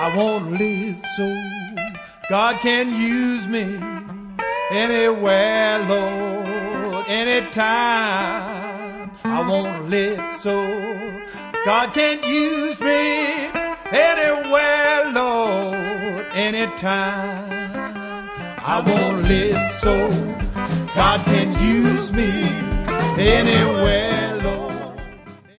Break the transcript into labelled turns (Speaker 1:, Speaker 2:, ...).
Speaker 1: I want to live so God can use me anywhere, Lord, anytime. I want to live so God can use me anywhere, Lord, anytime. I want to live so God can use me anywhere,